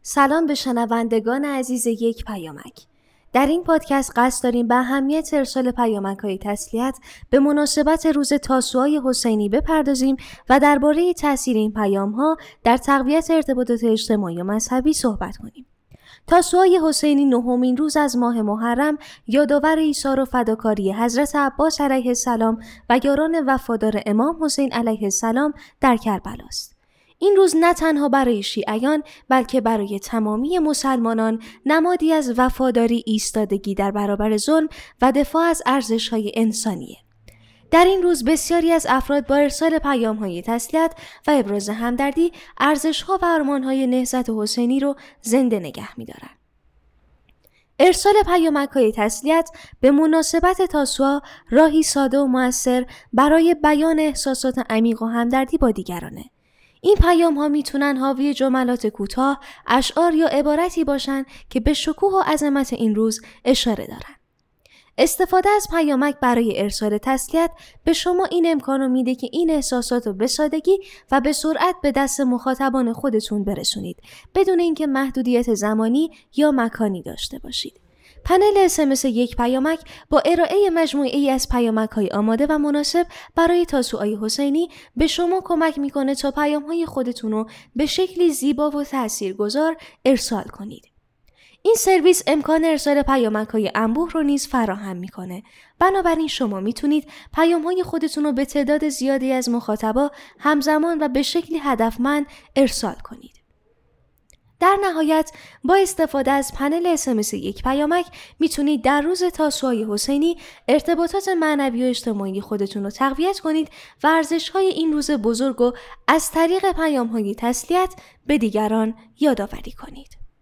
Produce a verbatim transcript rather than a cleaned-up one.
سلام به شنوندگان عزیز یک پیامک. در این پادکست قصد داریم به اهمیت ارسال پیامک‌های تسلیت به مناسبت روز تاسوعای حسینی بپردازیم و درباره تأثیر این پیام‌ها در تقویت ارتباطات اجتماعی و مذهبی صحبت کنیم. تاسوعای حسینی نهمین روز از ماه محرم یادآور ایثار و فداکاری حضرت عباس علیه السلام و یاران وفادار امام حسین علیه السلام در کربلا است. این روز نه تنها برای شیعیان بلکه برای تمامی مسلمانان نمادی از وفاداری، ایستادگی در برابر ظلم و دفاع از ارزش‌های انسانیه. در این روز بسیاری از افراد با ارسال پیام‌های تسلیت و ابراز همدردی ارزش‌ها و آرمان‌های نهضت حسینی رو زنده نگه می‌دارن. ارسال پیامک‌های تسلیت به مناسبت تاسوعا راهی ساده و مؤثر برای بیان احساسات عمیق و همدردی با دیگرانه. این پیام ها میتونن حاوی جملات کوتاه، اشعار یا عبارتی باشن که به شکوه و عظمت این روز اشاره دارن. استفاده از پیامک برای ارسال تسلیت به شما این امکان رو میده که این احساسات رو به سادگی و به سرعت به دست مخاطبان خودتون برسونید، بدون اینکه محدودیت زمانی یا مکانی داشته باشید. پنل اس ام اس یک پیامک با ارائه مجموعه‌ای از پیامک‌های آماده و مناسب برای تاسوعای حسینی به شما کمک میکنه تا پیام‌های خودتون رو به شکلی زیبا و تاثیرگذار ارسال کنید. این سرویس امکان ارسال پیامک‌های انبوه رو نیز فراهم میکنه. بنابراین شما میتونید پیام‌های خودتون رو به تعداد زیادی از مخاطبا همزمان و به شکلی هدفمند ارسال کنید. در نهایت با استفاده از پنل اس ام اس یک پیامک میتونید در روز تاسوعای حسینی ارتباطات معنوی و اجتماعی خودتون رو تقویت کنید و ارزش‌های این روز بزرگ رو از طریق پیام‌های تسلیت به دیگران یادآوری کنید.